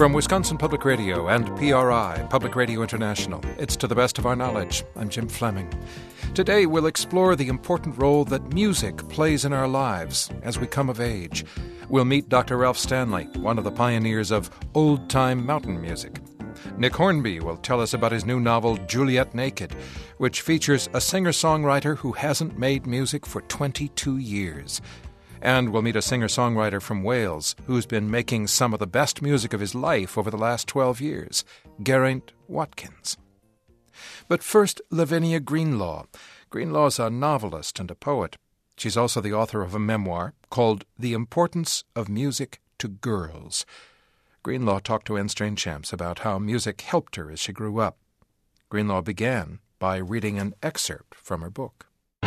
From Wisconsin Public Radio and PRI, Public Radio International, it's To the Best of Our Knowledge. I'm Jim Fleming. Today we'll explore the important role that music plays in our lives as we come of age. We'll meet Dr. Ralph Stanley, one of the pioneers of old-time mountain music. Nick Hornby will tell us about his new novel, Juliet Naked, which features a singer-songwriter who hasn't made music for 22 years. And we'll meet a singer-songwriter from Wales who's been making some of the best music of his life over the last 12 years, Geraint Watkins. But first, Lavinia Greenlaw. Greenlaw's a novelist and a poet. She's also the author of a memoir called The Importance of Music to Girls. Greenlaw talked to N. Strainchamps about how music helped her as she grew up. Greenlaw began by reading an excerpt from her book.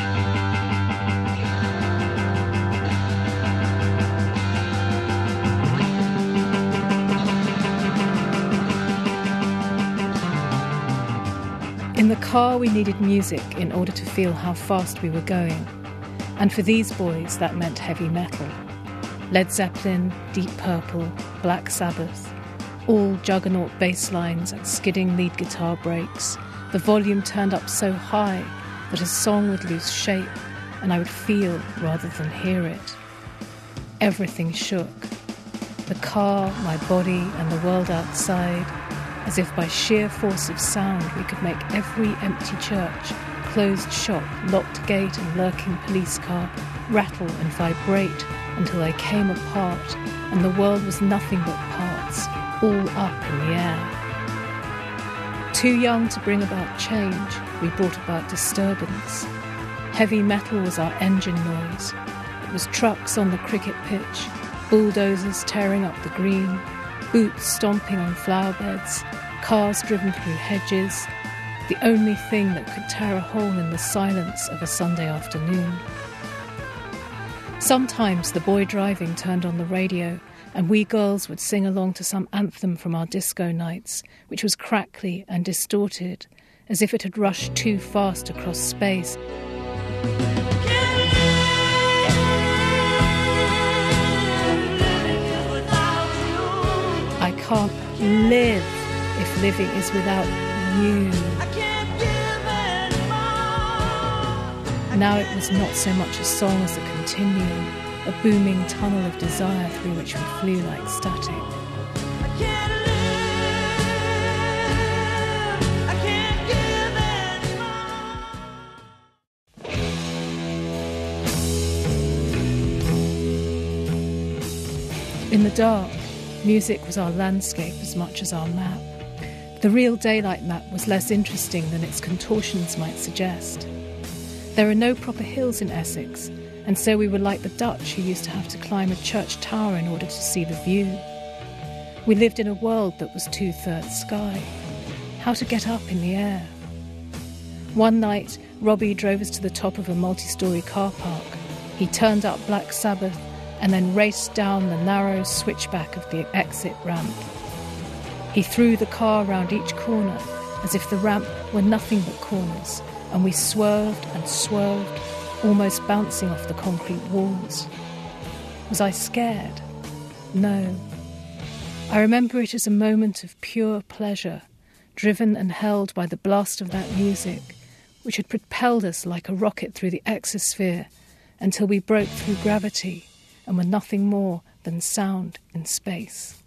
In the car, we needed music in order to feel how fast we were going. And for these boys, that meant heavy metal. Led Zeppelin, Deep Purple, Black Sabbath, all juggernaut bass lines and skidding lead guitar breaks, the volume turned up so high that a song would lose shape and I would feel rather than hear it. Everything shook. The car, my body, and the world outside, as if by sheer force of sound we could make every empty church, closed shop, locked gate and lurking police car rattle and vibrate until they came apart and the world was nothing but parts, all up in the air. Too young to bring about change, we brought about disturbance. Heavy metal was our engine noise. It was trucks on the cricket pitch, bulldozers tearing up the green, boots stomping on flower beds, cars driven through hedges, the only thing that could tear a hole in the silence of a Sunday afternoon. Sometimes the boy driving turned on the radio and we girls would sing along to some anthem from our disco nights, which was crackly and distorted, as if it had rushed too fast across space. I can't live if living is without you. Now it was not so much a song as a continuum, a booming tunnel of desire through which we flew like static. In the dark, music was our landscape as much as our map. The real daylight map was less interesting than its contortions might suggest. There are no proper hills in Essex, and so we were like the Dutch who used to have to climb a church tower in order to see the view. We lived in a world that was 2/3 sky. How to get up in the air? One night, Robbie drove us to the top of a multi-storey car park. He turned up Black Sabbath and then raced down the narrow switchback of the exit ramp. He threw the car round each corner as if the ramp were nothing but corners, and we swerved and swerved, almost bouncing off the concrete walls. Was I scared? No. I remember it as a moment of pure pleasure, driven and held by the blast of that music, which had propelled us like a rocket through the exosphere until we broke through gravity and were nothing more than sound in space.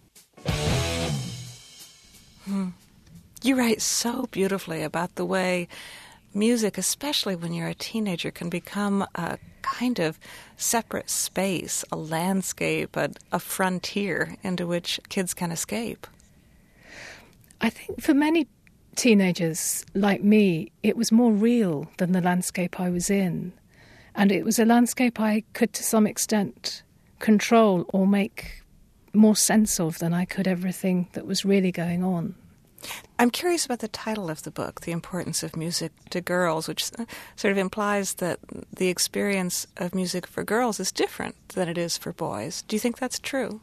You write so beautifully about the way music, especially when you're a teenager, can become a kind of separate space, a landscape, a frontier into which kids can escape. I think for many teenagers like me, it was more real than the landscape I was in. And it was a landscape I could, to some extent, control or make more sense of than I could everything that was really going on. I'm curious about the title of the book, The Importance of Music to Girls, which sort of implies that the experience of music for girls is different than it is for boys. Do you think that's true?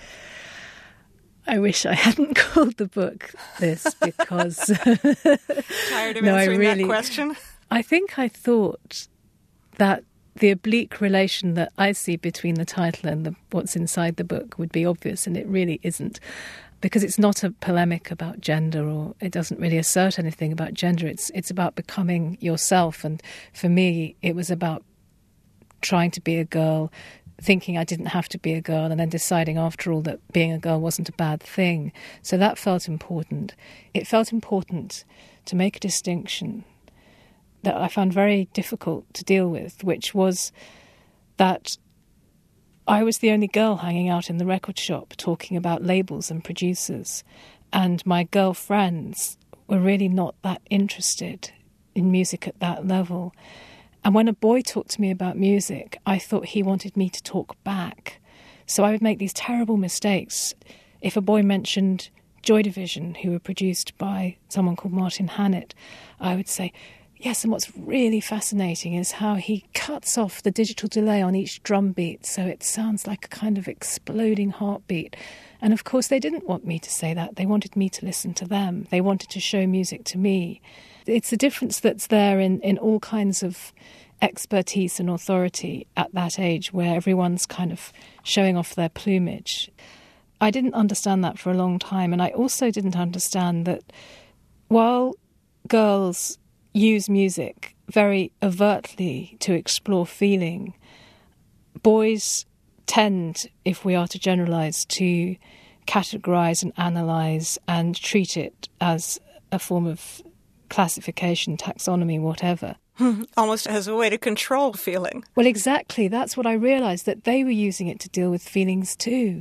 I wish I hadn't called the book this because... Tired of answering that question? I think I thought that the oblique relation that I see between the title and what's inside the book would be obvious, and it really isn't. because it's not a polemic about gender, or it doesn't really assert anything about gender. It's about becoming yourself. And for me, it was about trying to be a girl, thinking I didn't have to be a girl, and then deciding after all that being a girl wasn't a bad thing. So that felt important. It felt important to make a distinction that I found very difficult to deal with, which was that I was the only girl hanging out in the record shop talking about labels and producers, and my girlfriends were really not that interested in music at that level. And when a boy talked to me about music, I thought he wanted me to talk back. So I would make these terrible mistakes. If a boy mentioned Joy Division, who were produced by someone called Martin Hannett, I would say, yes, and what's really fascinating is how he cuts off the digital delay on each drum beat, so it sounds like a kind of exploding heartbeat. And of course, they didn't want me to say that. They wanted me to listen to them. They wanted to show music to me. It's a difference that's there in all kinds of expertise and authority at that age, where everyone's kind of showing off their plumage. I didn't understand that for a long time, and I also didn't understand that while girls use music very overtly to explore feeling, boys tend, if we are to generalise, to categorise and analyse and treat it as a form of classification, taxonomy, whatever. Almost as a way to control feeling. Well, exactly. That's what I realised, that they were using it to deal with feelings too.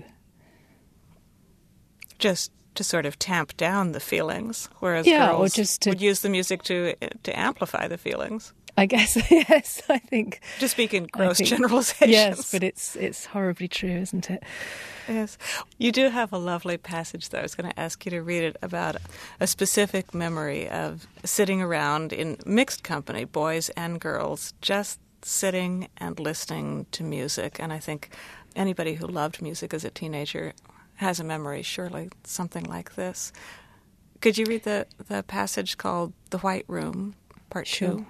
Just to sort of tamp down the feelings, whereas or girls just would use the music to amplify the feelings. I guess, yes, I think. To speak in gross generalizations. Yes, but it's horribly true, isn't it? Yes. You do have a lovely passage, though. I was going to ask you to read it, about a specific memory of sitting around in mixed company, boys and girls, just sitting and listening to music. And I think anybody who loved music as a teenager has a memory, surely, something like this. Could you read the passage called The White Room, Part 2?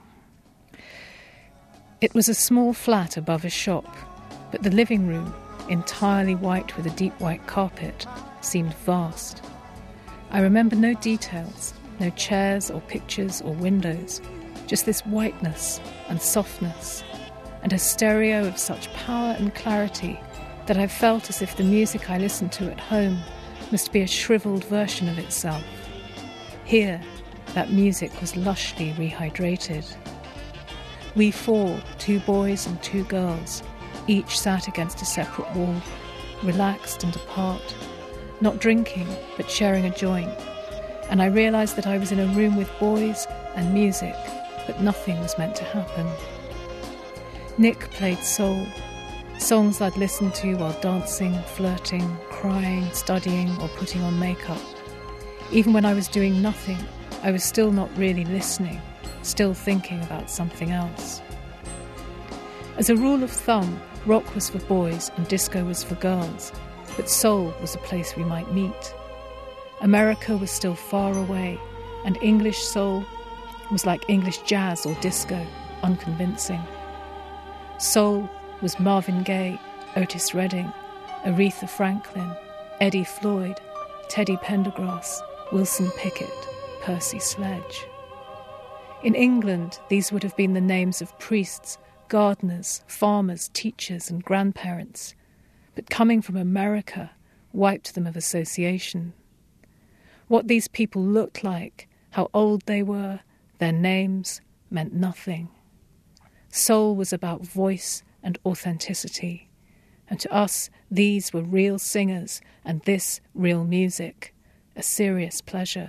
It was a small flat above a shop, but the living room, entirely white with a deep white carpet, seemed vast. I remember no details, no chairs or pictures or windows, just this whiteness and softness, and a stereo of such power and clarity that I felt as if the music I listened to at home must be a shriveled version of itself. Here, that music was lushly rehydrated. We four, 2 boys and 2 girls, each sat against a separate wall, relaxed and apart, not drinking, but sharing a joint. And I realised that I was in a room with boys and music, but nothing was meant to happen. Nick played soul, songs I'd listened to while dancing, flirting, crying, studying, or putting on makeup. Even when I was doing nothing, I was still not really listening, still thinking about something else. As a rule of thumb, rock was for boys and disco was for girls, but soul was a place we might meet. America was still far away, and English soul was like English jazz or disco, unconvincing. Soul was Marvin Gaye, Otis Redding, Aretha Franklin, Eddie Floyd, Teddy Pendergrass, Wilson Pickett, Percy Sledge. In England, these would have been the names of priests, gardeners, farmers, teachers and grandparents, but coming from America wiped them of association. What these people looked like, how old they were, their names, meant nothing. Soul was about voice and authenticity, and to us these were real singers and this real music, a serious pleasure.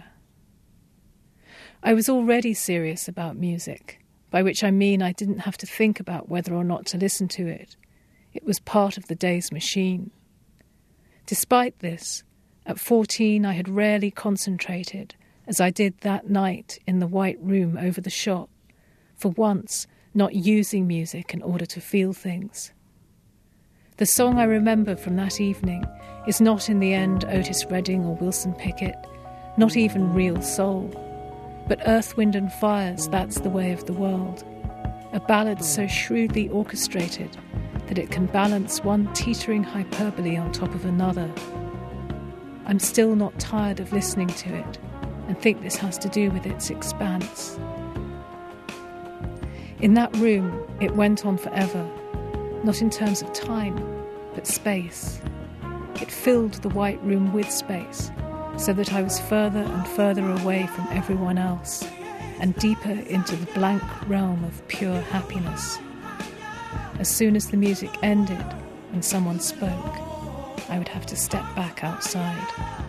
I was already serious about music, by which I mean I didn't have to think about whether or not to listen to it. It was part of the day's machine. Despite this, at 14 I had rarely concentrated, as I did that night in the white room over the shop, for once not using music in order to feel things. The song I remember from that evening is not in the end Otis Redding or Wilson Pickett, not even real soul, but Earth, Wind and Fire's That's the Way of the World, a ballad so shrewdly orchestrated that it can balance one teetering hyperbole on top of another. I'm still not tired of listening to it and think this has to do with its expanse. In that room, it went on forever, not in terms of time, but space. It filled the white room with space, so that I was further and further away from everyone else, and deeper into the blank realm of pure happiness. As soon as the music ended and someone spoke, I would have to step back outside.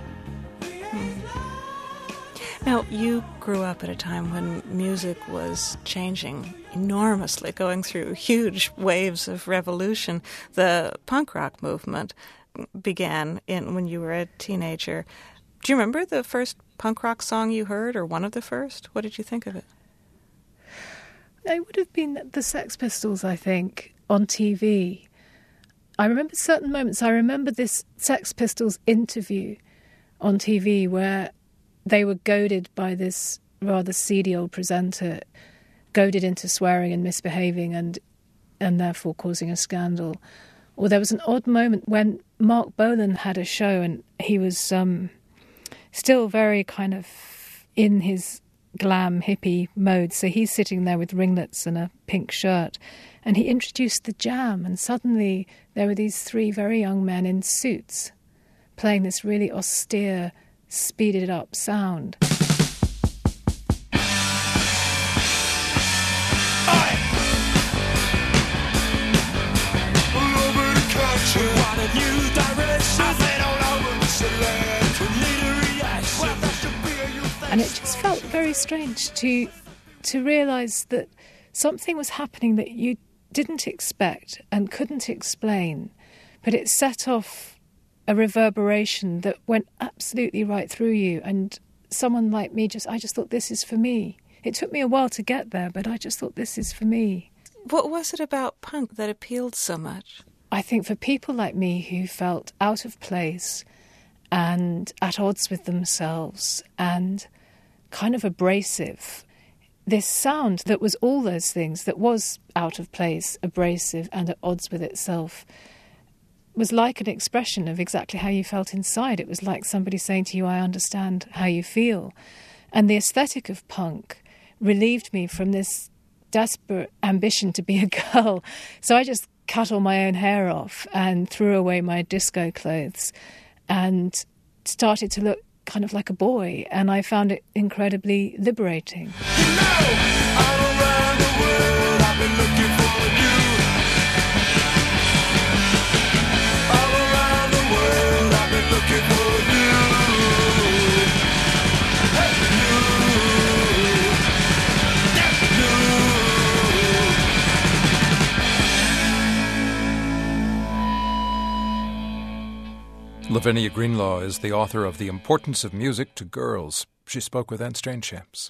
Now, you grew up at a time when music was changing enormously, going through huge waves of revolution. The punk rock movement began when you were a teenager. Do you remember the first punk rock song you heard, or one of the first? What did you think of it? It would have been the Sex Pistols, I think, on TV. I remember certain moments. I remember this Sex Pistols interview on TV where they were goaded by this rather seedy old presenter, goaded into swearing and misbehaving and therefore causing a scandal. Or there was an odd moment when Mark Bolan had a show and he was still very kind of in his glam hippie mode. So he's sitting there with ringlets and a pink shirt. And he introduced the Jam, and suddenly there were these three very young men in suits playing this really austere, speeded up sound. And it just felt very strange to realise that something was happening that you didn't expect and couldn't explain, but it set off a reverberation that went absolutely right through you. And someone like me, I just thought, this is for me. It took me a while to get there, but I just thought, this is for me. What was it about punk that appealed so much? I think for people like me who felt out of place and at odds with themselves and kind of abrasive, this sound that was all those things, that was out of place, abrasive and at odds with itself, was like an expression of exactly how you felt inside. It was like somebody saying to you, I understand how you feel. And the aesthetic of punk relieved me from this desperate ambition to be a girl. So I just cut all my own hair off and threw away my disco clothes and started to look kind of like a boy, and I found it incredibly liberating. You know, all around the world I've been looking for you. All around the world I've been looking for you. Hey, Lavinia Greenlaw is the author of The Importance of Music to Girls. She spoke with Anne Strainchamps.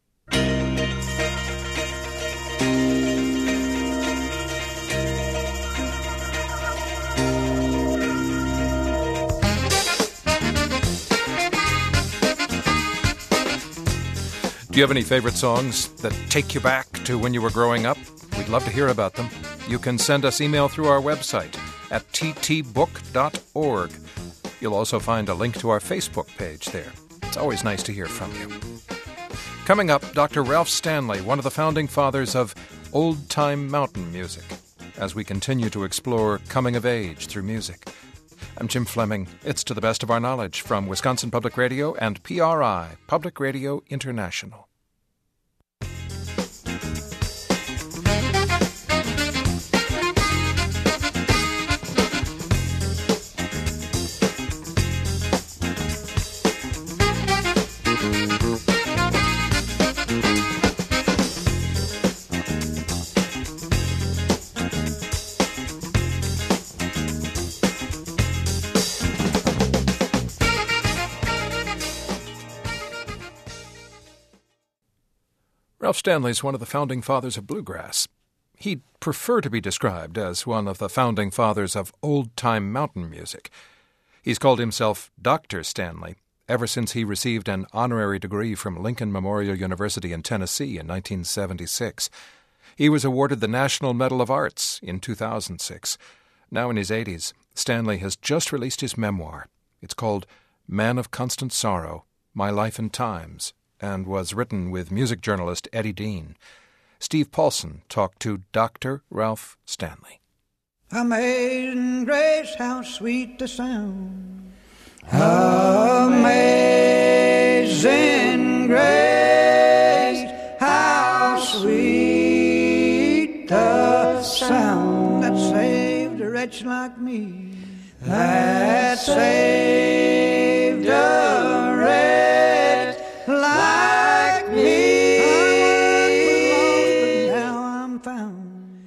Do you have any favorite songs that take you back to when you were growing up? We'd love to hear about them. You can send us email through our website at ttbook.org. You'll also find a link to our Facebook page there. It's always nice to hear from you. Coming up, Dr. Ralph Stanley, one of the founding fathers of old-time mountain music, as we continue to explore coming of age through music. I'm Jim Fleming. It's To the Best of Our Knowledge from Wisconsin Public Radio and PRI, Public Radio International. Ralph Stanley is one of the founding fathers of bluegrass. He'd prefer to be described as one of the founding fathers of old-time mountain music. He's called himself Dr. Stanley ever since he received an honorary degree from Lincoln Memorial University in Tennessee in 1976. He was awarded the National Medal of Arts in 2006. Now in his 80s, Stanley has just released his memoir. It's called Man of Constant Sorrow, My Life and Times, and was written with music journalist Eddie Dean. Steve Paulson talked to Dr. Ralph Stanley. Amazing grace, how sweet the sound. Amazing grace, how sweet the sound that saved a wretch like me. That saved a wretch like me. I was lost, but now I'm found.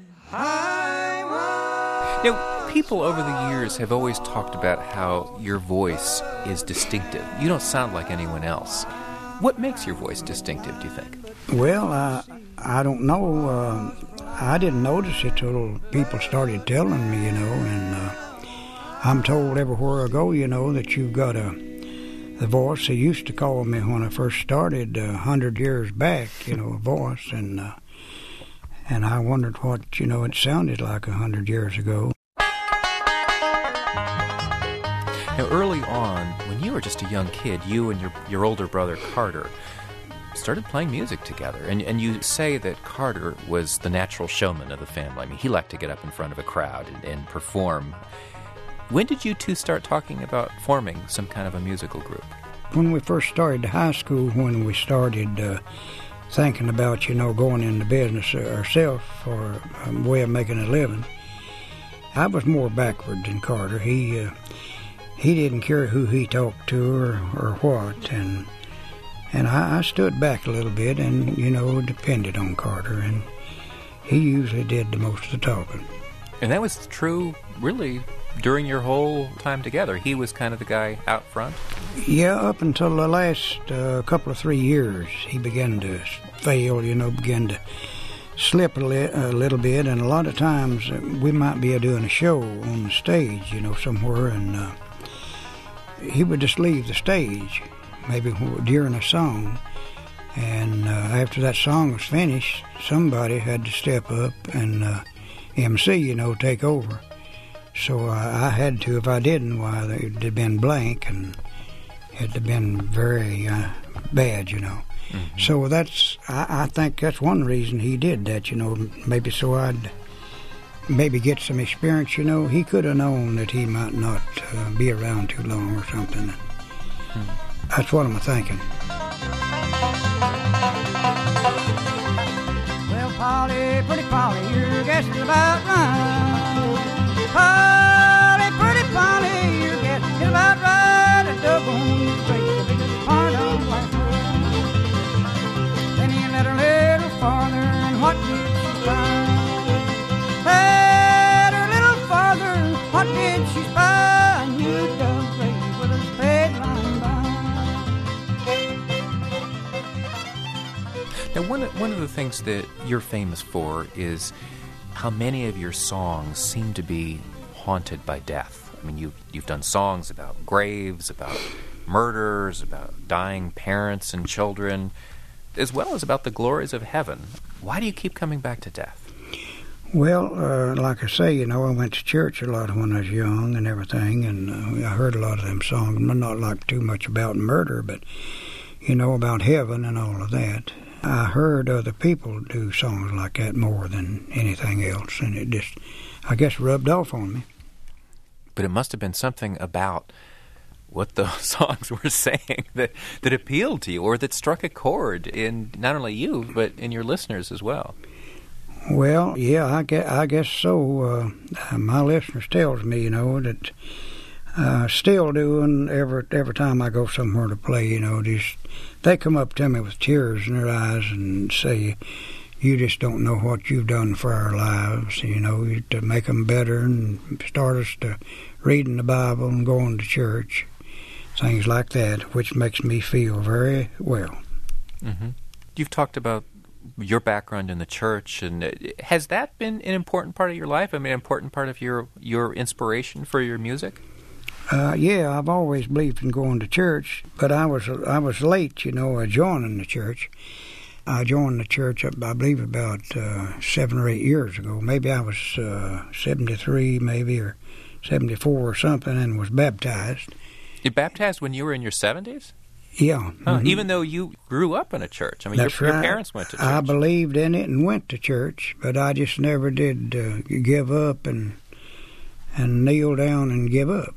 Now, people over the years have always talked about how your voice is distinctive. You don't sound like anyone else. What makes your voice distinctive, do you think? Well, I don't know. I didn't notice it till people started telling me, and I'm told everywhere I go, that you've got the voice. They used to call me when I first started 100 years back, a voice, and I wondered what, it sounded like 100 years ago. Now, early on, when you were just a young kid, you and your older brother Carter started playing music together, and you say that Carter was the natural showman of the family. I mean, he liked to get up in front of a crowd and perform. When did you two start talking about forming some kind of a musical group? When we first started high school, when we started thinking about, going into business ourselves for a way of making a living, I was more backward than Carter. He didn't care who he talked to or what, and I stood back a little bit and, depended on Carter, and he usually did the most of the talking. And that was true, really, during your whole time together. He was kind of the guy out front? Yeah, up until the last couple of 3 years, he began to fail, began to slip a little bit, and a lot of times we might be doing a show on the stage, somewhere, and he would just leave the stage, maybe during a song, and after that song was finished, somebody had to step up and MC, take over. So I had to. If I didn't, why, it'd have been blank, and it'd have been very bad, Mm-hmm. So I think that's one reason he did that, maybe so I'd maybe get some experience, He could have known that he might not be around too long or something. That's what I'm thinking. Well, Polly, pretty Polly, your guess is about right. Polly, pretty Polly, your guess is about right. A dug on your grave, the biggest part of life. Then he let her little farther, and what did she find? Let her little farther, what did she find? You dug grave with a spade line by. Now, one of the things that you're famous for is how many of your songs seem to be haunted by death. I mean, you've done songs about graves, about murders, about dying parents and children, as well as about the glories of heaven. Why do you keep coming back to death? Well, like I say, I went to church a lot when I was young and everything, and I heard a lot of them songs. Not like too much about murder, but, about heaven and all of that. I heard other people do songs like that more than anything else, and it just, I guess, rubbed off on me. But it must have been something about what the songs were saying that appealed to you, or that struck a chord in not only you, but in your listeners as well. Well, yeah, I guess so. My listeners tells me, that still doing every time I go somewhere to play, they come up to me with tears in their eyes and say, you just don't know what you've done for our lives, to make them better and start us to reading the Bible and going to church, things like that, which makes me feel very well. Mm-hmm. You've talked about your background in the church, and has that been an important part of your life? I mean, an important part of your inspiration for your music? Yeah, I've always believed in going to church, but I was late, joining the church. I joined the church, I believe, about 7 or 8 years ago. Maybe I was 73, maybe, or 74 or something, and was baptized. You baptized when you were in your 70s? Yeah. Huh. Even though you grew up in a church. I mean, That's your right. parents went to church. I believed in it and went to church, but I just never did give up and kneel down and give up.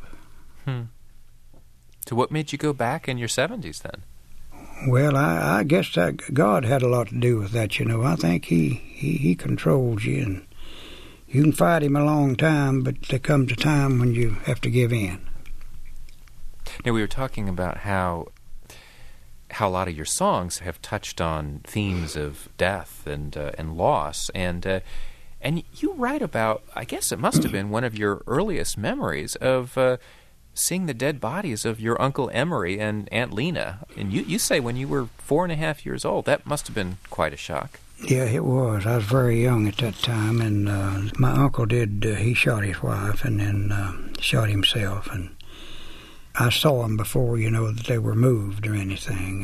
So what made you go back in your 70s then? Well, I guess God had a lot to do with that, you know. I think He controls you, and you can fight Him a long time, but there comes a time when you have to give in. Now, we were talking about how a lot of your songs have touched on themes of death and loss, and you write about, I guess it must have been one of your earliest memories of seeing the dead bodies of your Uncle Emery and Aunt Lena. And you say when you were 4.5 years old, that must have been quite a shock. Yeah, it was. I was very young at that time, and my uncle he shot his wife and then shot himself, and I saw them before, you know, that they were moved or anything,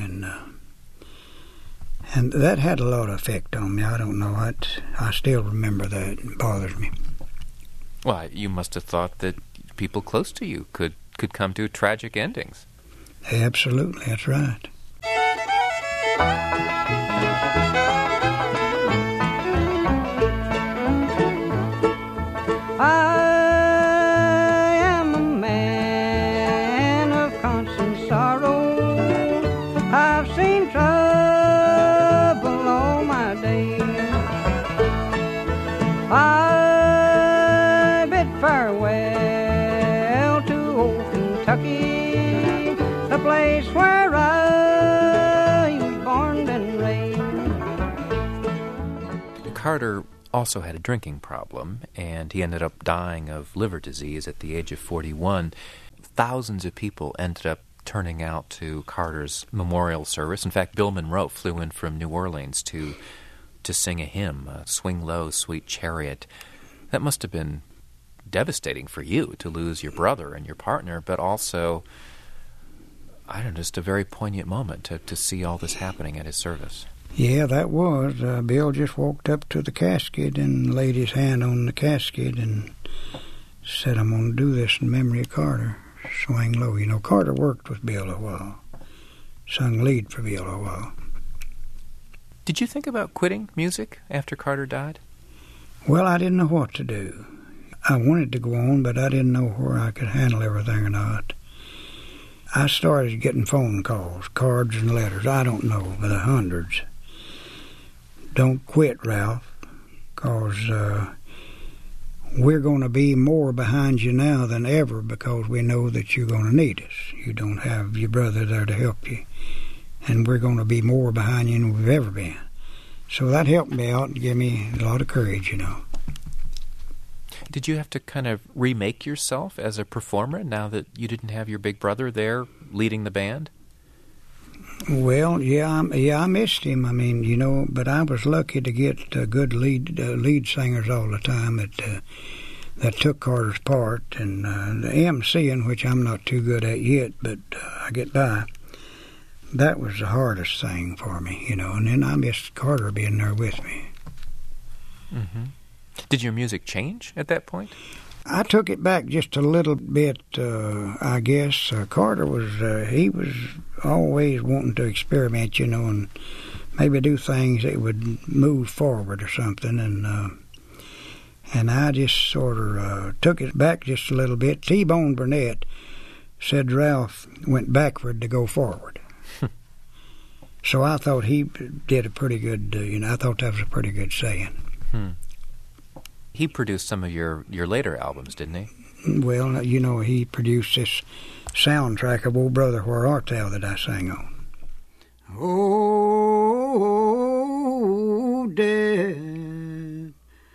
and that had a lot of effect on me. I don't know. I still remember that. It bothers me. Well, you must have thought that people close to you could come to tragic endings. Absolutely, that's right. I am a man of constant sorrow. I've seen trouble all my days. I bid farewell to old Kentucky, the place where I was born and raised. Carter also had a drinking problem, and he ended up dying of liver disease at the age of 41. Thousands of people ended up turning out to Carter's memorial service. In fact, Bill Monroe flew in from New Orleans to sing a hymn, Swing Low, Sweet Chariot. That must have been devastating for you to lose your brother and your partner, but also, I don't know, just a very poignant moment to see all this happening at his service. Yeah, that was. Bill just walked up to the casket and laid his hand on the casket and said, I'm going to do this in memory of Carter. Swing Low. You know, Carter worked with Bill a while, sung lead for Bill a while. Did you think about quitting music after Carter died? Well, I didn't know what to do. I wanted to go on, but I didn't know where I could handle everything or not. I started getting phone calls, cards and letters, I don't know, by the hundreds. Don't quit, Ralph, because we're going to be more behind you now than ever because we know that you're going to need us. You don't have your brother there to help you, and we're going to be more behind you than we've ever been. So that helped me out and gave me a lot of courage, you know. Did you have to kind of remake yourself as a performer now that you didn't have your big brother there leading the band? Well, yeah, I missed him. I mean, you know, but I was lucky to get good lead singers all the time that took Carter's part, and the MCing, which I'm not too good at yet, but I get by. That was the hardest thing for me, you know, and then I missed Carter being there with me. Mm-hmm. Did your music change at that point? I took it back just a little bit, I guess. Carter he was always wanting to experiment, you know, and maybe do things that would move forward or something, and I just sort of took it back just a little bit. T-Bone Burnett said Ralph went backward to go forward. So I thought he did a pretty good, I thought that was a pretty good saying. He produced some of your later albums, didn't he? Well, you know, he produced this soundtrack of Old Brother, Where Art Thou that I sang on. Oh, death,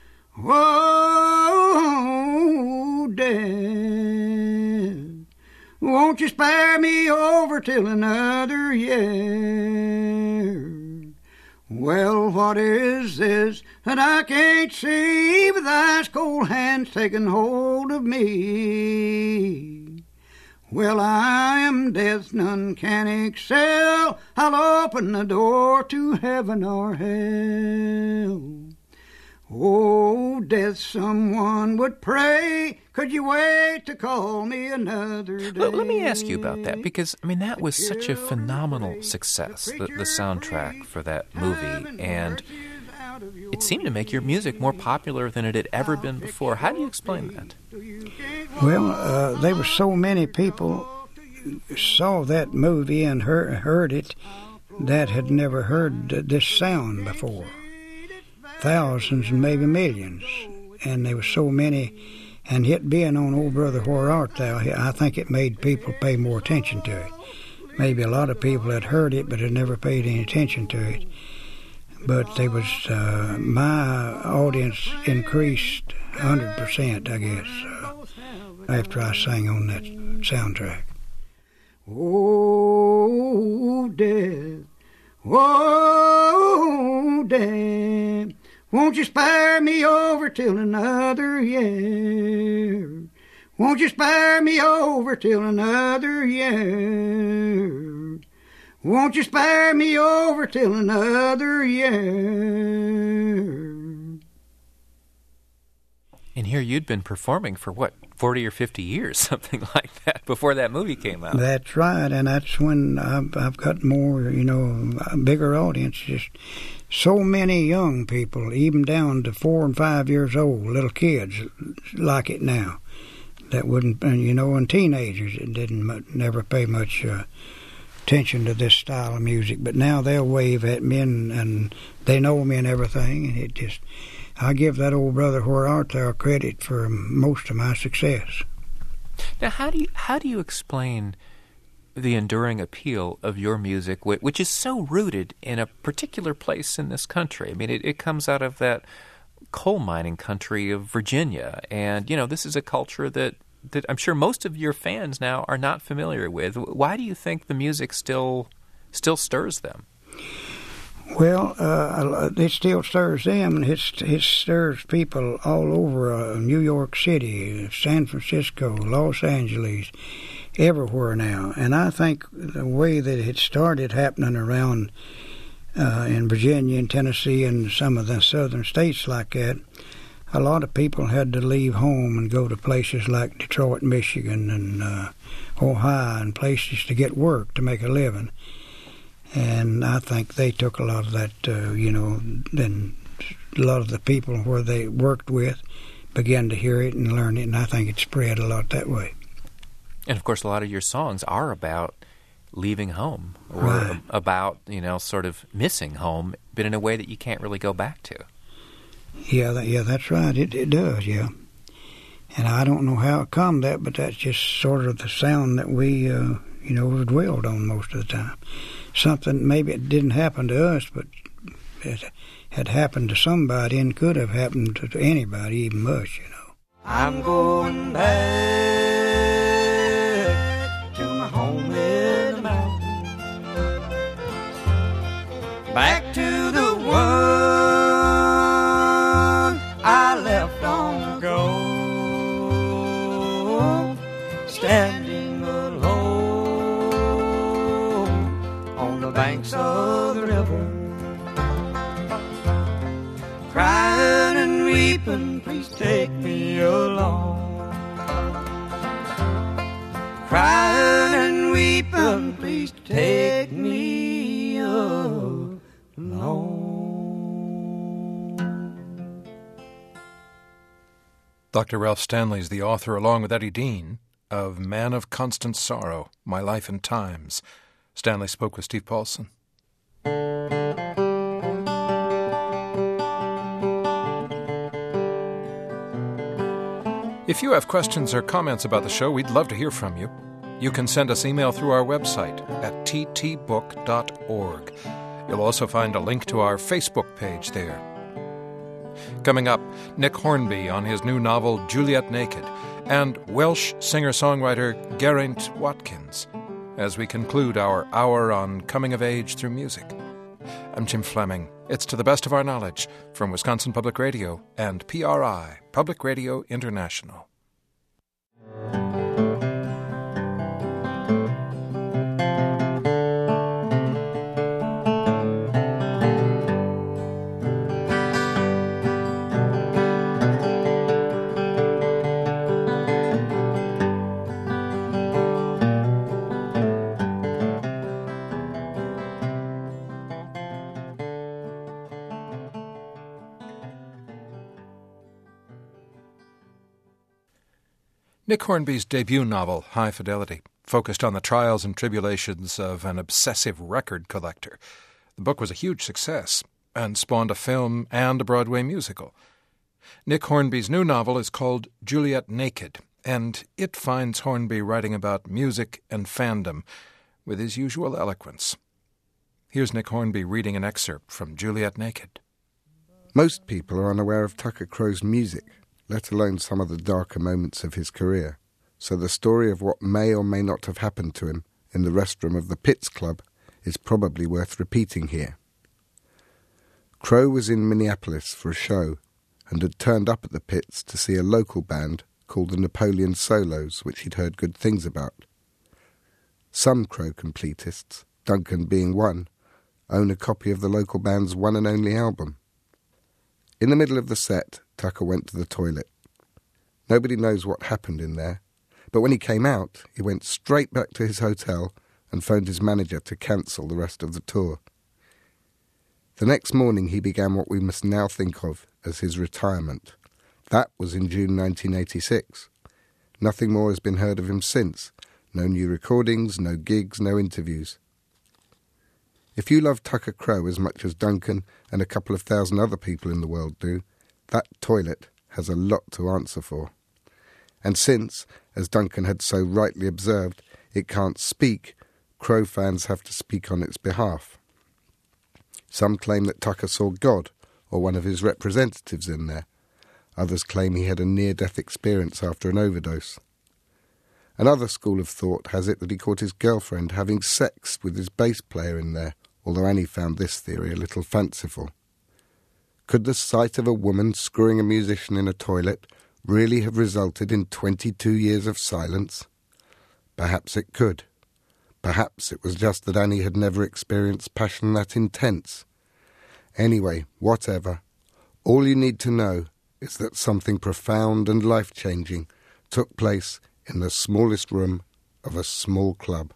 oh, death, won't you spare me over till another year? Well, what is this that I can't see with thy cold hands taking hold of me? Well, I am death, none can excel. I'll open the door to heaven or hell. Oh, Oh, death, someone would pray. Could you wait to call me another day? Let me ask you about that, because, I mean, that was such a phenomenal success, the soundtrack for that movie, and it seemed to make your music more popular than it had ever been before. How do you explain that? Well, there were so many people saw that movie and heard it that had never heard this sound before. Thousands and maybe millions. And there were so many, and it being on Old Brother, Where Art Thou, I think it made people pay more attention to it. Maybe a lot of people had heard it but had never paid any attention to it. But there was, my audience increased 100%, I guess, after I sang on that soundtrack. Oh, death, oh, death, won't you spare me over till another year? Won't you spare me over till another year? Won't you spare me over till another year? And here you'd been performing for, 40 or 50 years, something like that, before that movie came out. That's right, and that's when I've got more, a bigger audience. Just so many young people, even down to 4 and 5 years old, little kids like it now. That wouldn't, and teenagers that didn't never pay much attention to this style of music. But now they'll wave at me, and they know me and everything, and it just... I give that Old Brother, Where Art Thou credit for most of my success. Now, how do you explain the enduring appeal of your music, which is so rooted in a particular place in this country? I mean, it comes out of that coal mining country of Virginia, and this is a culture that I'm sure most of your fans now are not familiar with. Why do you think the music still stirs them? Well, it still stirs them, and it stirs people all over New York City, San Francisco, Los Angeles, everywhere now. And I think the way that it started happening around in Virginia and Tennessee and some of the southern states like that, a lot of people had to leave home and go to places like Detroit, Michigan, and Ohio, and places to get work, to make a living. And I think they took a lot of that, then a lot of the people where they worked with began to hear it and learn it, and I think it spread a lot that way. And, of course, a lot of your songs are about leaving home, or right. About, sort of missing home, but in a way that you can't really go back to. Yeah, that's right. It does, yeah. And I don't know how it come that, but that's just sort of the sound that we, dwelled on most of the time. Something, maybe it didn't happen to us, but it had happened to somebody and could have happened to anybody, even us, I'm going back to my home in the mountains, back to the one I left long ago, standing alone on the banks of the river, crying and weeping, please take me along. Crying and weeping, please take me along. Dr. Ralph Stanley is the author, along with Eddie Dean, of Man of Constant Sorrow, My Life and Times. Stanley spoke with Steve Paulson. If you have questions or comments about the show, we'd love to hear from you. You can send us email through our website at ttbook.org. You'll also find a link to our Facebook page there. Coming up, Nick Hornby on his new novel Juliet Naked, and Welsh singer-songwriter Geraint Watkins, as we conclude our hour on coming of age through music. I'm Jim Fleming. It's To the Best of Our Knowledge from Wisconsin Public Radio and PRI, Public Radio International. Nick Hornby's debut novel, High Fidelity, focused on the trials and tribulations of an obsessive record collector. The book was a huge success and spawned a film and a Broadway musical. Nick Hornby's new novel is called Juliet Naked, and it finds Hornby writing about music and fandom with his usual eloquence. Here's Nick Hornby reading an excerpt from Juliet Naked. Most people are unaware of Tucker Crowe's music, let alone some of the darker moments of his career, so the story of what may or may not have happened to him in the restroom of the Pits Club is probably worth repeating here. Crowe was in Minneapolis for a show and had turned up at the Pits to see a local band called the Napoleon Solos, which he'd heard good things about. Some Crowe completists, Duncan being one, own a copy of the local band's one and only album. In the middle of the set, Tucker went to the toilet. Nobody knows what happened in there, but when he came out, he went straight back to his hotel and phoned his manager to cancel the rest of the tour. The next morning he began what we must now think of as his retirement. That was in June 1986. Nothing more has been heard of him since. No new recordings, no gigs, no interviews. If you love Tucker Crowe as much as Duncan and a couple of thousand other people in the world do, that toilet has a lot to answer for. And since, as Duncan had so rightly observed, it can't speak, Crowe fans have to speak on its behalf. Some claim that Tucker saw God or one of his representatives in there. Others claim he had a near-death experience after an overdose. Another school of thought has it that he caught his girlfriend having sex with his bass player in there, although Annie found this theory a little fanciful. Could the sight of a woman screwing a musician in a toilet really have resulted in 22 years of silence? Perhaps it could. Perhaps it was just that Annie had never experienced passion that intense. Anyway, whatever. All you need to know is that something profound and life-changing took place in the smallest room of a small club.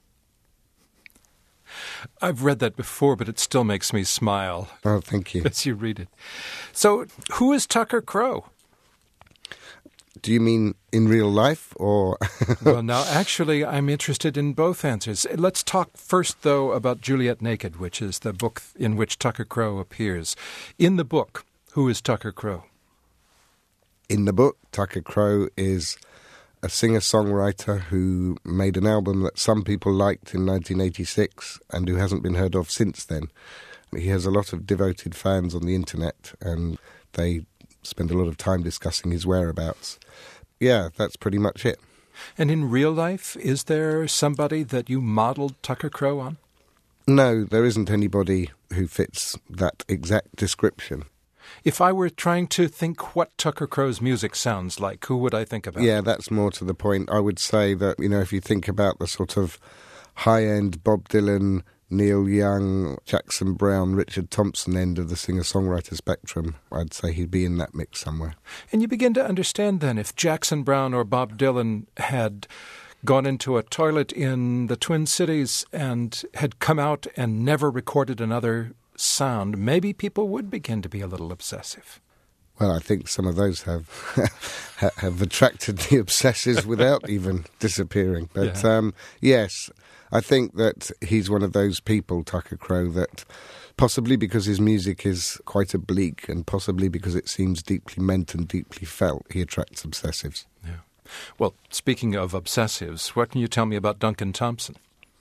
I've read that before, but it still makes me smile. Oh, thank you. As you read it. So, who is Tucker Crowe? Do you mean in real life, or...? Well, now, actually, I'm interested in both answers. Let's talk first, though, about Juliet Naked, which is the book in which Tucker Crowe appears. In the book, who is Tucker Crowe? In the book, Tucker Crowe is a singer-songwriter who made an album that some people liked in 1986 and who hasn't been heard of since then. He has a lot of devoted fans on the internet, and they spend a lot of time discussing his whereabouts. Yeah, that's pretty much it. And in real life, is there somebody that you modelled Tucker Crowe on? No, there isn't anybody who fits that exact description. If I were trying to think what Tucker Crowe's music sounds like, who would I think about? Yeah, that's more to the point. I would say that, if you think about the sort of high-end Bob Dylan, Neil Young, Jackson Browne, Richard Thompson end of the singer-songwriter spectrum, I'd say he'd be in that mix somewhere. And you begin to understand then, if Jackson Browne or Bob Dylan had gone into a toilet in the Twin Cities and had come out and never recorded another sound, maybe people would begin to be a little obsessive. Well, I think some of those have have attracted the obsessives without even disappearing. But yes, I think that he's one of those people, Tucker Crowe, that possibly because his music is quite oblique and possibly because it seems deeply meant and deeply felt, he attracts obsessives. Yeah. Well, speaking of obsessives, what can you tell me about Duncan Thompson?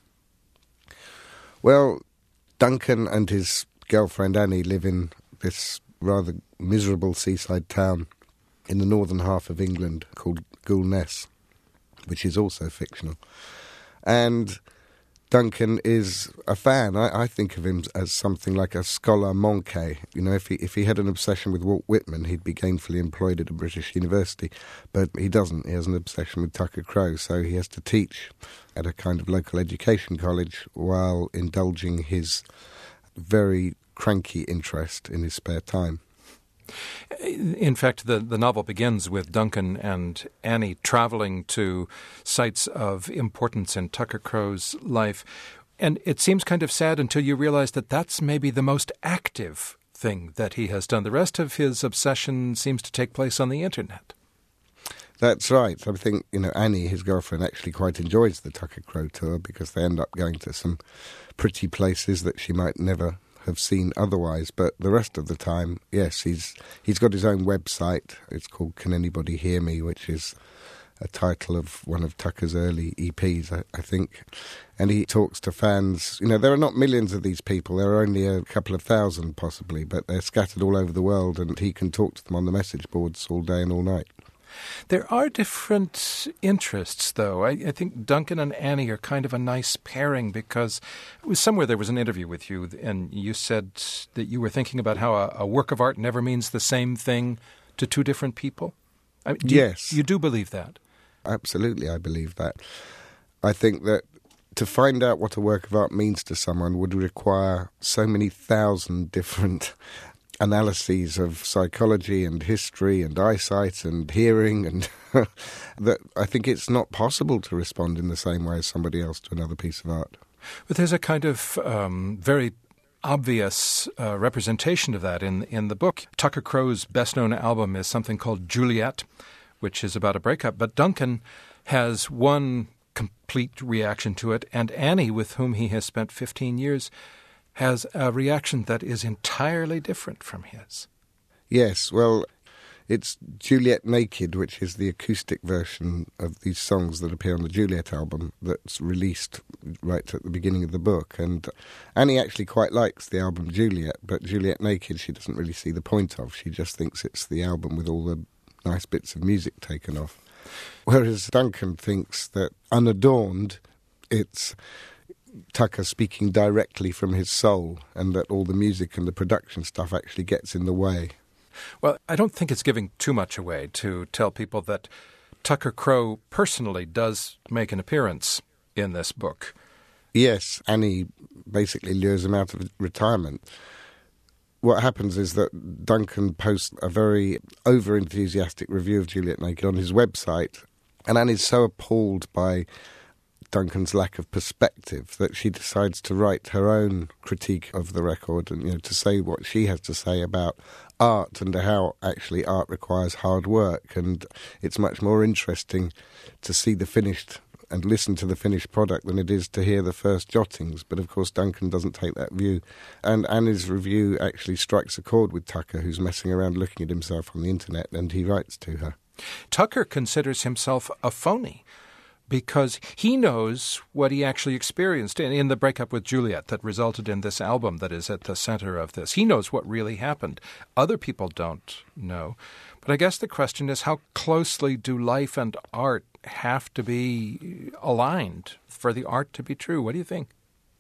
Well, Duncan and his girlfriend Annie live in this rather miserable seaside town in the northern half of England called Goulness, which is also fictional. And Duncan is a fan. I think of him as something like a scholar manqué. If he had an obsession with Walt Whitman, he'd be gainfully employed at a British university. But he doesn't. He has an obsession with Tucker Crowe, so he has to teach at a kind of local education college while indulging his very cranky interest in his spare time. In fact, the novel begins with Duncan and Annie traveling to sites of importance in Tucker Crowe's life. And it seems kind of sad until you realize that that's maybe the most active thing that he has done. The rest of his obsession seems to take place on the internet. That's right. I think, Annie, his girlfriend, actually quite enjoys the Tucker Crow tour because they end up going to some pretty places that she might never have seen otherwise. But the rest of the time, yes, he's got his own website. It's called Can Anybody Hear Me, which is a title of one of Tucker's early EPs, I think. And he talks to fans. There are not millions of these people. There are only a couple of thousand, possibly, but they're scattered all over the world, and he can talk to them on the message boards all day and all night. There are different interests, though. I think Duncan and Annie are kind of a nice pairing because somewhere there was an interview with you, and you said that you were thinking about how a work of art never means the same thing to two different people. Yes. You do believe that? Absolutely, I believe that. I think that to find out what a work of art means to someone would require so many thousand different analyses of psychology and history and eyesight and hearing, and that I think it's not possible to respond in the same way as somebody else to another piece of art. But there's a kind of very obvious representation of that in the book. Tucker Crow's best-known album is something called Juliet, which is about a breakup. But Duncan has one complete reaction to it, and Annie, with whom he has spent 15 years, has a reaction that is entirely different from his. Yes, well, it's Juliet Naked, which is the acoustic version of these songs that appear on the Juliet album that's released right at the beginning of the book. And Annie actually quite likes the album Juliet, but Juliet Naked she doesn't really see the point of. She just thinks it's the album with all the nice bits of music taken off. Whereas Duncan thinks that Unadorned, it's Tucker speaking directly from his soul, and that all the music and the production stuff actually gets in the way. Well, I don't think it's giving too much away to tell people that Tucker Crow personally does make an appearance in this book. Yes, Annie basically lures him out of retirement. What happens is that Duncan posts a very over-enthusiastic review of Juliet Naked on his website, and Annie's so appalled by Duncan's lack of perspective that she decides to write her own critique of the record and to say what she has to say about art and how actually art requires hard work, and it's much more interesting to see the finished and listen to the finished product than it is to hear the first jottings. But of course Duncan doesn't take that view, and Annie's review actually strikes a chord with Tucker, who's messing around looking at himself on the internet, and he writes to her. Tucker considers himself a phony because he knows what he actually experienced in the breakup with Juliet that resulted in this album that is at the center of this. He knows what really happened. Other people don't know. But I guess the question is, how closely do life and art have to be aligned for the art to be true? What do you think?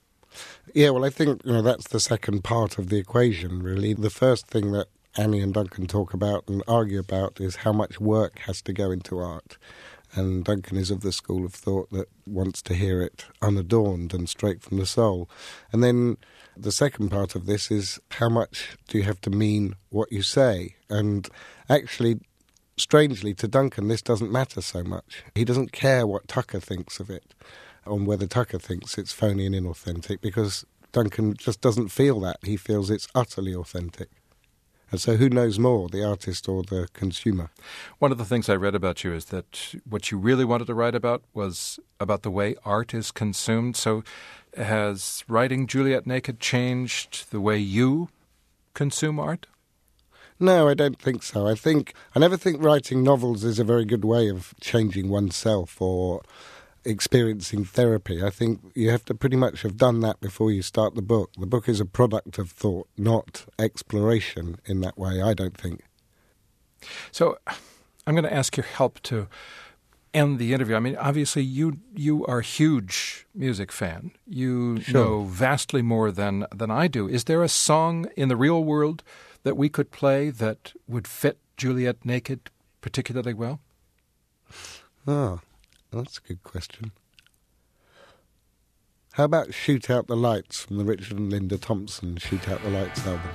Yeah, well, I think that's the second part of the equation, really. The first thing that Annie and Duncan talk about and argue about is how much work has to go into art. And Duncan is of the school of thought that wants to hear it unadorned and straight from the soul. And then the second part of this is how much do you have to mean what you say? And actually, strangely, to Duncan, this doesn't matter so much. He doesn't care what Tucker thinks of it, on whether Tucker thinks it's phony and inauthentic, because Duncan just doesn't feel that. He feels it's utterly authentic. And so who knows more, the artist or the consumer? One of the things I read about you is that what you really wanted to write about was about the way art is consumed. So has writing Juliet Naked changed the way you consume art? No, I don't think so. I never think writing novels is a very good way of changing oneself or experiencing therapy. I think you have to pretty much have done that before you start the book. The book is a product of thought, not exploration in that way, I don't think. So I'm going to ask your help to end the interview. I mean, obviously you are a huge music fan. You know vastly more than I do. Is there a song in the real world that we could play that would fit Juliet Naked particularly well? Oh, that's a good question. How about Shoot Out the Lights from the Richard and Linda Thompson Shoot Out the Lights album?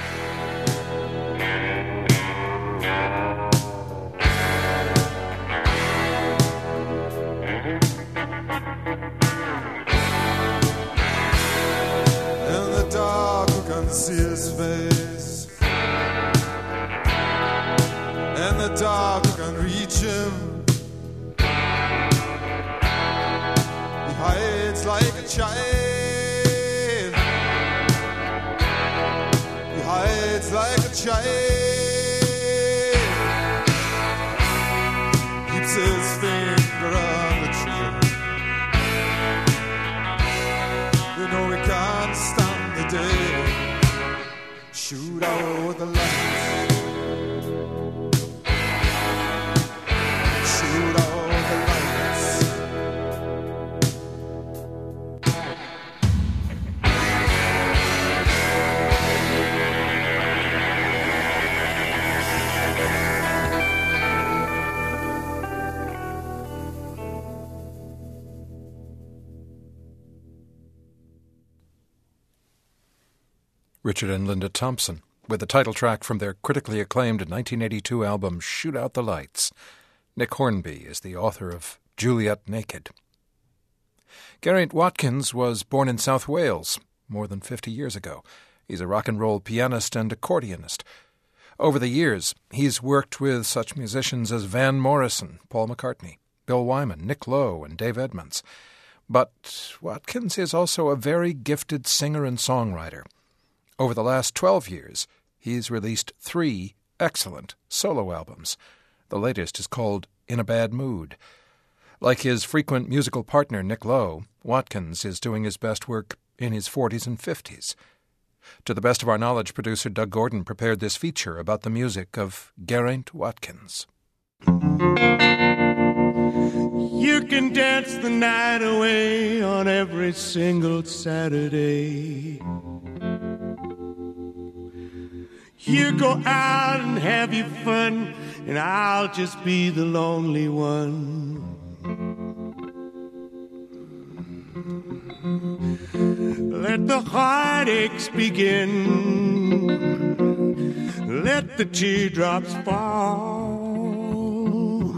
In the dark you can see his face. In the dark you can read reach him. He hides like a child. He hides like a child. Keeps his finger on the trigger. You know he can't stand the day. Shoot out the lights. Shoot out the lights. Richard and Linda Thompson, with the title track from their critically acclaimed 1982 album Shoot Out the Lights. Nick Hornby is the author of Juliet Naked. Geraint Watkins was born in South Wales more than 50 years ago. He's a rock and roll pianist and accordionist. Over the years, he's worked with such musicians as Van Morrison, Paul McCartney, Bill Wyman, Nick Lowe, and Dave Edmunds. But Watkins is also a very gifted singer and songwriter. Over the last 12 years, he's released 3 excellent solo albums. The latest is called In a Bad Mood. Like his frequent musical partner Nick Lowe, Watkins is doing his best work in his 40s and 50s. To the best of our knowledge, producer Doug Gordon prepared this feature about the music of Geraint Watkins. You can dance the night away on every single Saturday. You go out and have your fun, and I'll just be the lonely one. Let the heartaches begin. Let the teardrops fall.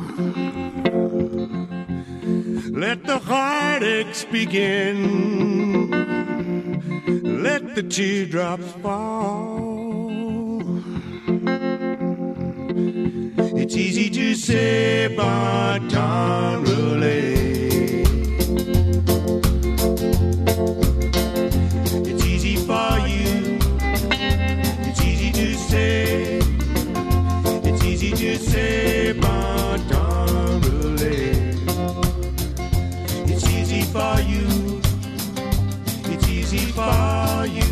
Let the heartaches begin. Let the teardrops fall. It's easy to say, but don't relate. It's easy for you. It's easy to say. It's easy to say, but don't relate. It's easy for you. It's easy for you.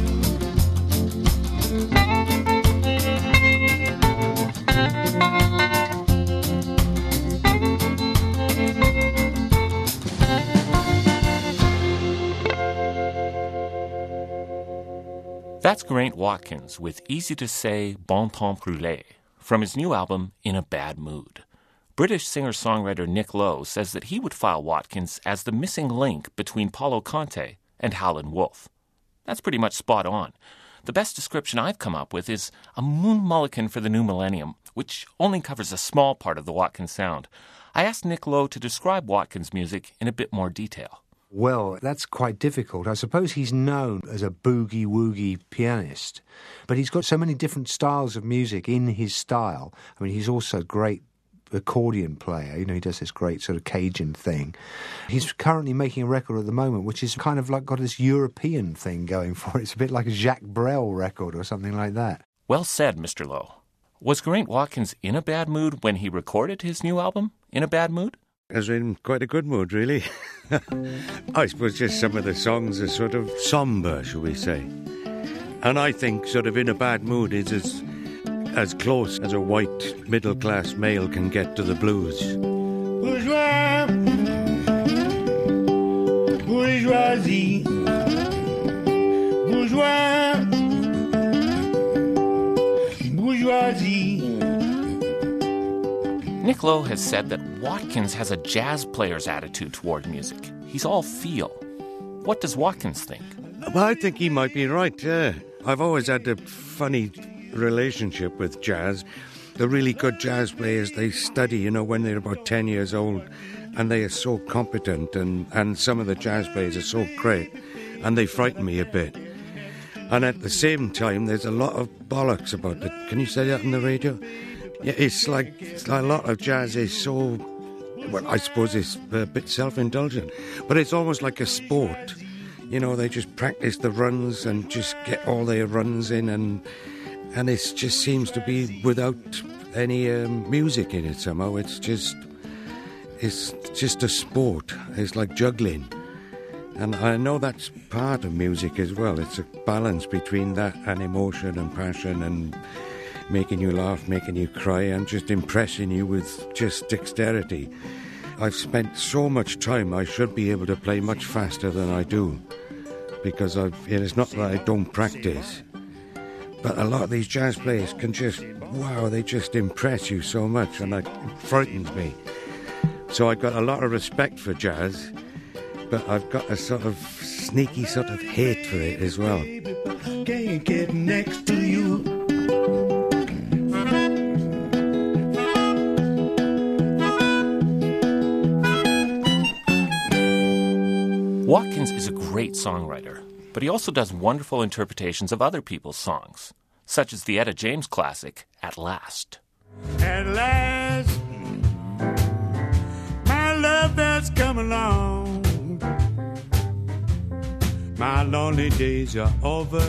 That's Geraint Watkins with Easy to Say, Bon Temps Brûlé from his new album In a Bad Mood. British singer-songwriter Nick Lowe says that he would file Watkins as the missing link between Paulo Conte and Howlin' Wolf. That's pretty much spot on. The best description I've come up with is a moon mulligan for the new millennium, which only covers a small part of the Watkins sound. I asked Nick Lowe to describe Watkins' music in a bit more detail. Well, that's quite difficult. I suppose he's known as a boogie-woogie pianist, but he's got so many different styles of music in his style. I mean, he's also a great accordion player. You know, he does this great sort of Cajun thing. He's currently making a record at the moment, which is kind of like got this European thing going for it. It's a bit like a Jacques Brel record or something like that. Well said, Mr. Lowe. Was Geraint Watkins in a bad mood when he recorded his new album, In a Bad Mood? I was in quite a good mood, really. I suppose just some of the songs are sort of somber, shall we say. And I think sort of In a Bad Mood is as close as a white middle-class male can get to the blues. Bourgeois, bourgeoisie, bourgeois, bourgeoisie. Nick Lowe has said that Watkins has a jazz player's attitude toward music. He's all feel. What does Watkins think? Well, I think he might be right, yeah. I've always had a funny relationship with jazz. The really good jazz players, they study, you know, when they're about 10 years old, and they are so competent, and some of the jazz players are so great, and they frighten me a bit. And at the same time, there's a lot of bollocks about it. Can you say that on the radio? Yeah, it's like a lot of jazz is so, well, I suppose it's a bit self-indulgent, but it's almost like a sport. You know, they just practice the runs and just get all their runs in, and it just seems to be without any music in it somehow. It's just a sport. It's like juggling. And I know that's part of music as well. It's a balance between that and emotion and passion and making you laugh, making you cry, and just impressing you with just dexterity. I've spent so much time, I should be able to play much faster than I do, because it's not that I don't practice, but a lot of these jazz players can just, wow, they just impress you so much, and it frightens me. So I've got a lot of respect for jazz, but I've got a sort of sneaky sort of hate for it as well. Can't get next to you. Watkins is a great songwriter, but he also does wonderful interpretations of other people's songs, such as the Etta James classic, At Last. At last, my love has come along. My lonely days are over,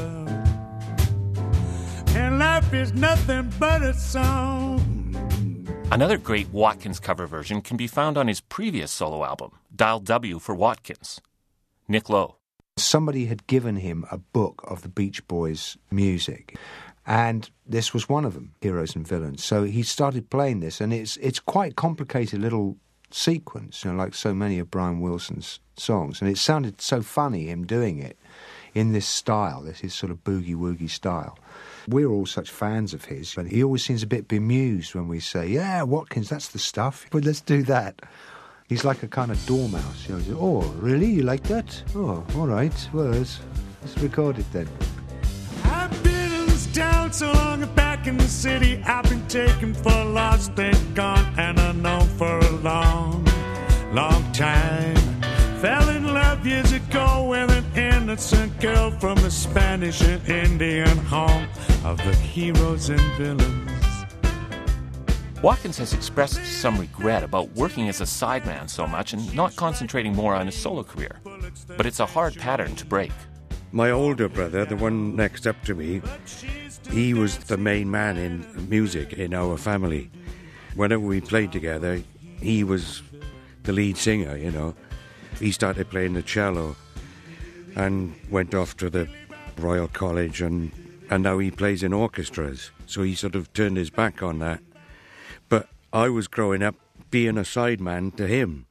and life is nothing but a song. Another great Watkins cover version can be found on his previous solo album, Dial W for Watkins. Nick Lowe. Somebody had given him a book of the Beach Boys music, and this was one of them, Heroes and Villains. So he started playing this, and it's quite complicated little sequence, like so many of Brian Wilson's songs, and it sounded so funny, him doing it in this style, his sort of boogie-woogie style. We're all such fans of his, but he always seems a bit bemused when we say, yeah, Watkins, that's the stuff, but let's do that. He's like a kind of dormouse, He says, oh, really? You like that? Oh, all right. Well, let's record it then. I've been in this town so long, and back in the city, I've been taken for lost and gone, and unknown for a long, long time. Fell in love years ago with an innocent girl from the Spanish and Indian home of the heroes and villains. Watkins has expressed some regret about working as a sideman so much and not concentrating more on his solo career. But it's a hard pattern to break. My older brother, the one next up to me, he was the main man in music in our family. Whenever we played together, he was the lead singer, He started playing the cello and went off to the Royal College, and now he plays in orchestras. So he sort of turned his back on that. But I was growing up being a sideman to him.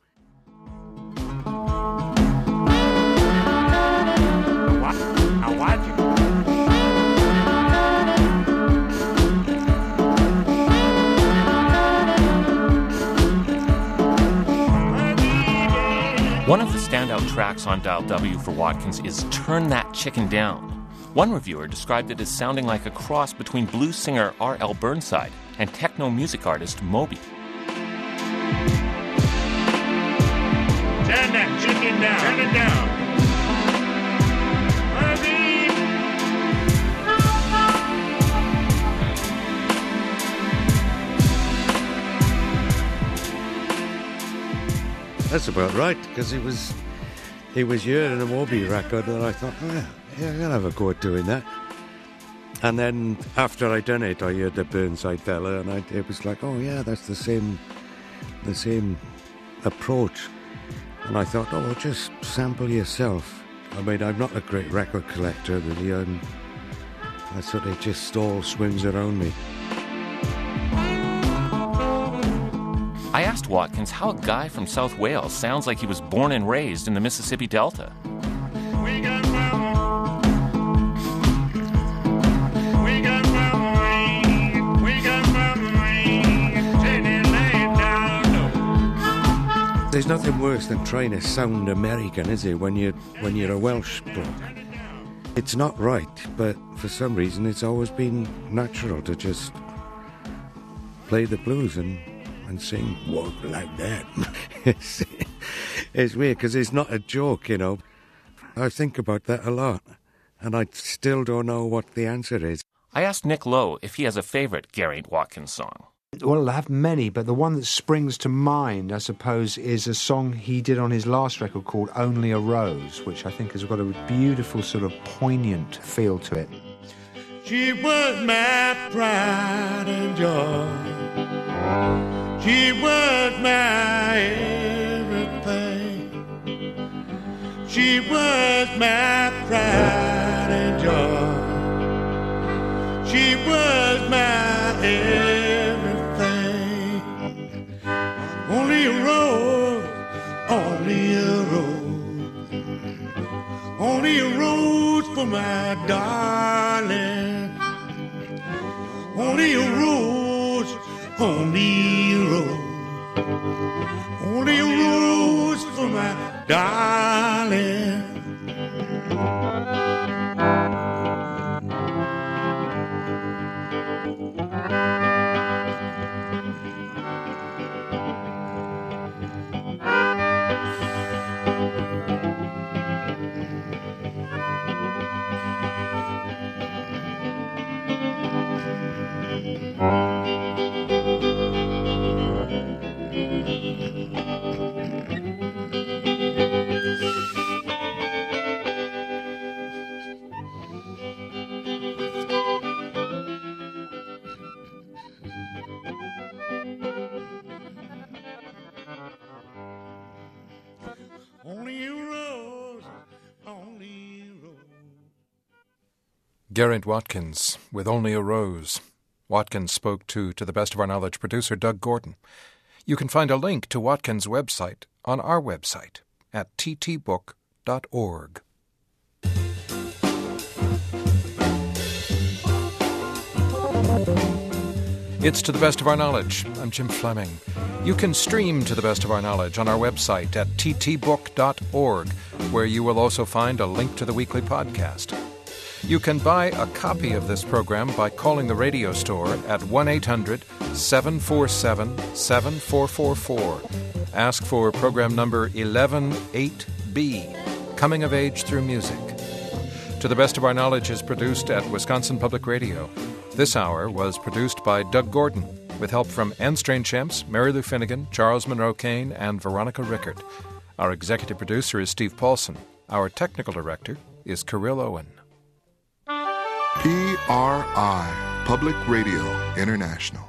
One of the standout tracks on Dial W for Watkins is Turn That Chicken Down. One reviewer described it as sounding like a cross between blues singer R.L. Burnside and techno music artist Moby. Turn that chicken down. Turn it down. That's about right, because it was hearing a Moby record, and I thought, yeah, I'll have a go at doing that. And then after I done it, I heard the Burnside fella, and it was like, oh yeah, that's the same approach. And I thought, oh, just sample yourself. I mean, I'm not a great record collector, really, and that sort of just all swims around me. I asked Watkins how a guy from South Wales sounds like he was born and raised in the Mississippi Delta. We got mama. We got mama. We got mama. Take it, lay it down low. There's nothing worse than trying to sound American, is it, when you're a Welsh bloke? It's not right, but for some reason it's always been natural to just play the blues and sing walk like that. It's weird because it's not a joke, I think about that a lot, and I still don't know what the answer is. I asked Nick Lowe if he has a favorite Geraint Watkins song. Well, I have many, but the one that springs to mind, I suppose, is a song he did on his last record called Only a Rose, which I think has got a beautiful sort of poignant feel to it. She was my pride and joy. She was my everything. She was my pride and joy. She was my everything. Only a rose, only a rose. Only a rose for my darling. Only a rose, only a rose. Only a rose for my darling. Geraint Watkins with Only a Rose. Watkins spoke to the best of our knowledge, producer Doug Gordon. You can find a link to Watkins' website on our website at ttbook.org. It's To the Best of Our Knowledge. I'm Jim Fleming. You can stream To the Best of Our Knowledge on our website at ttbook.org, where you will also find a link to the weekly podcast. You can buy a copy of this program by calling the radio store at 1-800-747-7444. Ask for program number 118B, Coming of Age Through Music. To the Best of Our Knowledge is produced at Wisconsin Public Radio. This hour was produced by Doug Gordon, with help from Anne Strainchamps, Mary Lou Finnegan, Charles Monroe Kane, and Veronica Rickert. Our executive producer is Steve Paulson. Our technical director is Kirill Owen. PRI, Public Radio International.